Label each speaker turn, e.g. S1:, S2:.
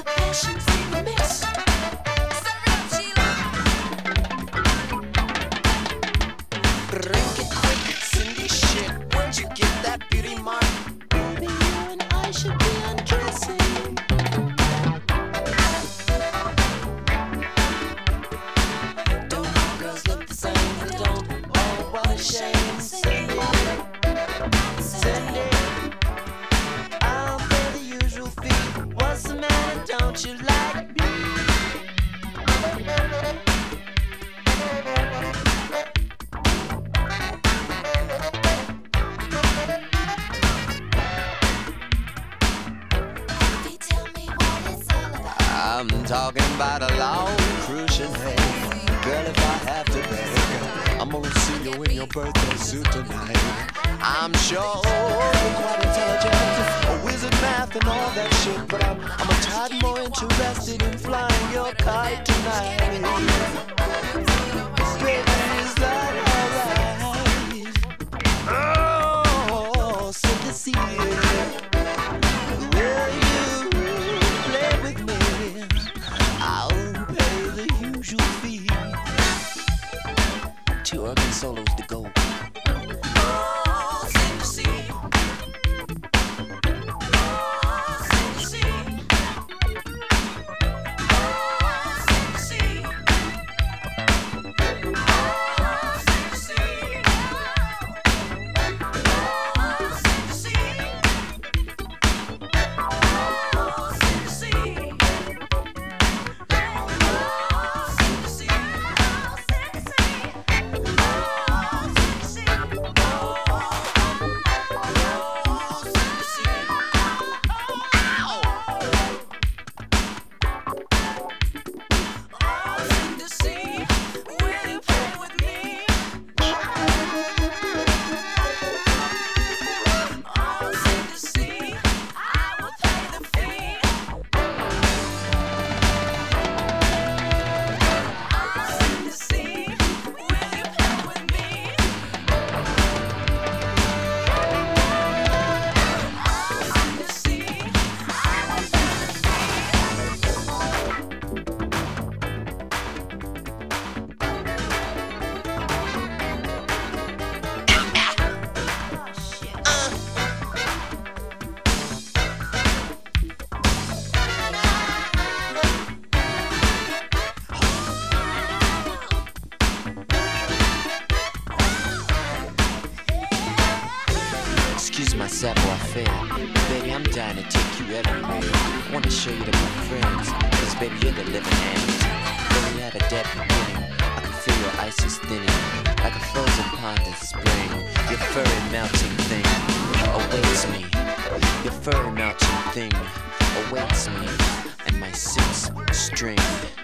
S1: I'm talking about a long crucian hay. Girl, if I have to beg, I'm gonna see you in your birthday suit tonight. I'm sure you're quite intelligent, a wizard math and all that shit, but I'm a tad more interested in flying your kite tonight. Baby, is that alright? Oh, so this is two organ solos to go. Excuse my savoir-faire, baby, I'm dying to take you everywhere. Wanna show you to my friends, cause baby, you're the living end. Though we had a dead beginning, I can feel your ice is thinning, like a frozen pond in spring. Your furry melting thing awaits me. Your furry melting thing awaits me, and my 6 string